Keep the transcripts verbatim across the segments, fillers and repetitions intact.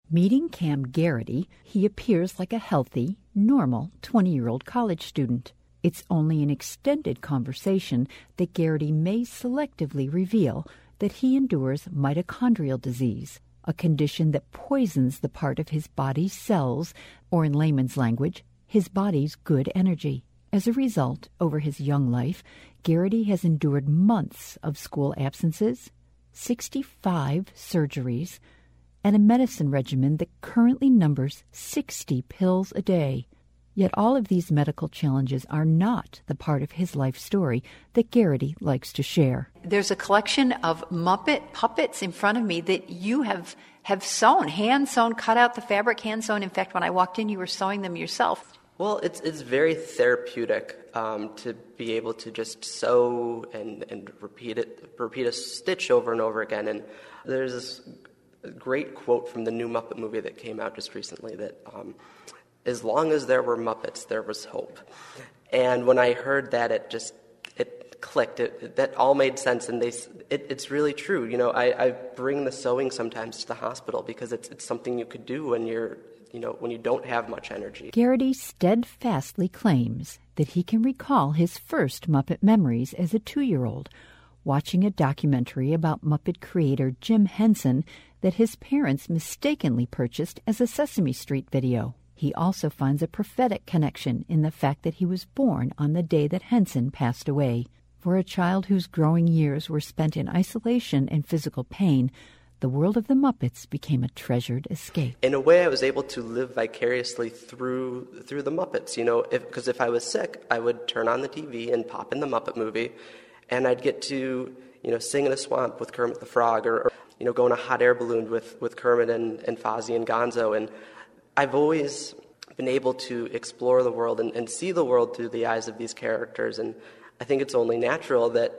Meeting Cam Garrity, he appears like a healthy, normal twenty-year-old college student. It's only in extended conversation that Garrity may selectively reveal that he endures mitochondrial disease, a condition that poisons the part of his body's cells, or in layman's language, his body's good energy. As a result, over his young life, Garrity has endured months of school absences, sixty-five surgeries, and a medicine regimen that currently numbers sixty pills a day. Yet all of these medical challenges are not the part of his life story that Garrity likes to share. There's a collection of Muppet puppets in front of me that you have, have sewn, hand-sewn, cut out the fabric, hand-sewn. In fact, when I walked in, you were sewing them yourself. Well, it's it's very therapeutic um, to be able to just sew and, and repeat it, repeat a stitch over and over again. And there's this great quote from the new Muppet movie that came out just recently that um, as long as there were Muppets, there was hope. And when I heard that, it just it clicked. It, it, that all made sense, and they it, it's really true. You know, I, I bring the sewing sometimes to the hospital because it's it's something you could do when you're you know when you don't have much energy. Garrity steadfastly claims that he can recall his first Muppet memories as a two-year-old, watching a documentary about Muppet creator Jim Henson that his parents mistakenly purchased as a Sesame Street video. He also finds a prophetic connection in the fact that he was born on the day that Henson passed away. For a child whose growing years were spent in isolation and physical pain, the world of the Muppets became a treasured escape. In a way, I was able to live vicariously through through the Muppets. You know, because if, if I was sick, I would turn on the T V and pop in the Muppet movie, and I'd get to you know sing in a swamp with Kermit the Frog, or, or you know go in a hot air balloon with with Kermit and, and Fozzie and Gonzo. And I've always been able to explore the world and, and see the world through the eyes of these characters, and I think it's only natural that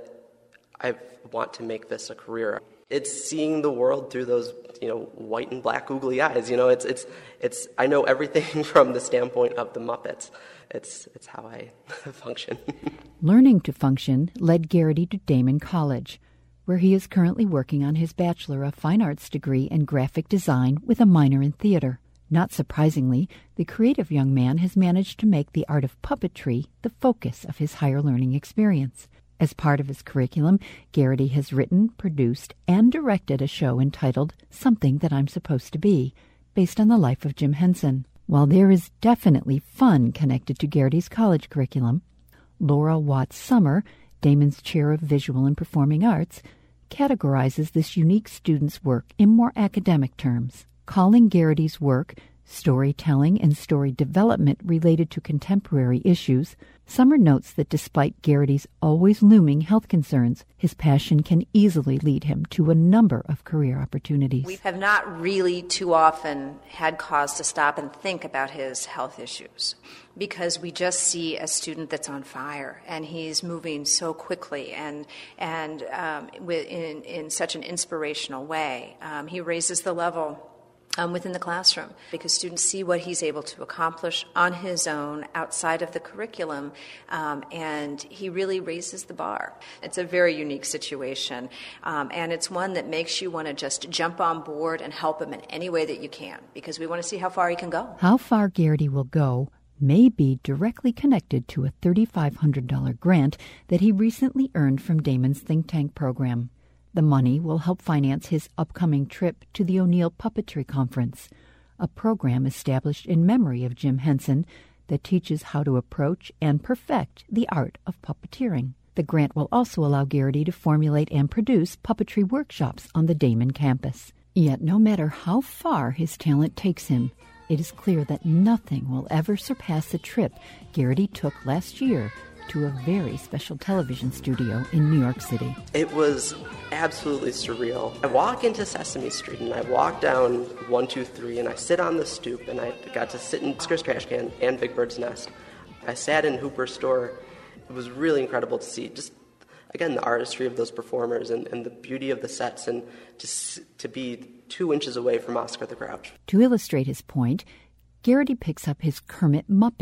I want to make this a career. It's seeing the world through those, you know, white and black googly eyes. You know, it's it's it's. I know everything from the standpoint of the Muppets. It's it's how I function. Learning to function led Garrity to Damon College, where he is currently working on his Bachelor of Fine Arts degree in graphic design with a minor in theater. Not surprisingly, the creative young man has managed to make the art of puppetry the focus of his higher learning experience. As part of his curriculum, Garrity has written, produced, and directed a show entitled Something That I'm Supposed to Be, based on the life of Jim Henson. While there is definitely fun connected to Garrity's college curriculum, Laura Watts Summer, Damon's chair of visual and performing arts, categorizes this unique student's work in more academic terms, calling Garrity's work storytelling and story development related to contemporary issues. Summer notes that despite Garrity's always looming health concerns, his passion can easily lead him to a number of career opportunities. We have not really too often had cause to stop and think about his health issues, because we just see a student that's on fire, and he's moving so quickly and and um, in, in such an inspirational way. Um, he raises the level Um, within the classroom, because students see what he's able to accomplish on his own outside of the curriculum, um, and he really raises the bar. It's a very unique situation, um, and it's one that makes you want to just jump on board and help him in any way that you can, because we want to see how far he can go. How far Garrity will go may be directly connected to a three thousand five hundred dollars grant that he recently earned from Damon's think tank program. The money will help finance his upcoming trip to the O'Neill Puppetry Conference, a program established in memory of Jim Henson that teaches how to approach and perfect the art of puppeteering. The grant will also allow Garrity to formulate and produce puppetry workshops on the Damon campus. Yet no matter how far his talent takes him, it is clear that nothing will ever surpass the trip Garrity took last year to a very special television studio in New York City. It was absolutely surreal. I walk into Sesame Street and I walk down one two three and I sit on the stoop, and I got to sit in Oscar's Trash Can and Big Bird's Nest. I sat in Hooper's store. It was really incredible to see just, again, the artistry of those performers and, and the beauty of the sets, and just to be two inches away from Oscar the Grouch. To illustrate his point, Garrity picks up his Kermit Muppet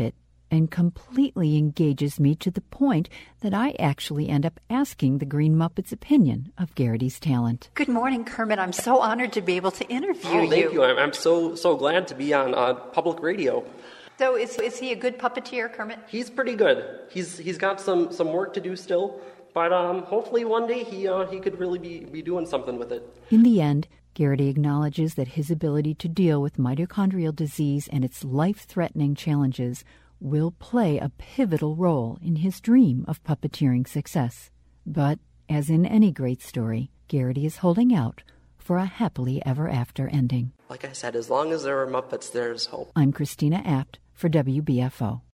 and completely engages me to the point that I actually end up asking the Green Muppet's opinion of Garrity's talent. Good morning, Kermit. I'm so honored to be able to interview oh, you. Thank you. I'm, I'm so so glad to be on uh, public radio. So is, is he a good puppeteer, Kermit? He's pretty good. He's he's got some, some work to do still, but um, hopefully one day he uh, he could really be, be doing something with it. In the end, Garrity acknowledges that his ability to deal with mitochondrial disease and its life-threatening challenges will play a pivotal role in his dream of puppeteering success. But, as in any great story, Garrity is holding out for a happily ever after ending. Like I said, as long as there are Muppets, there's hope. I'm Christina Apt for W B F O.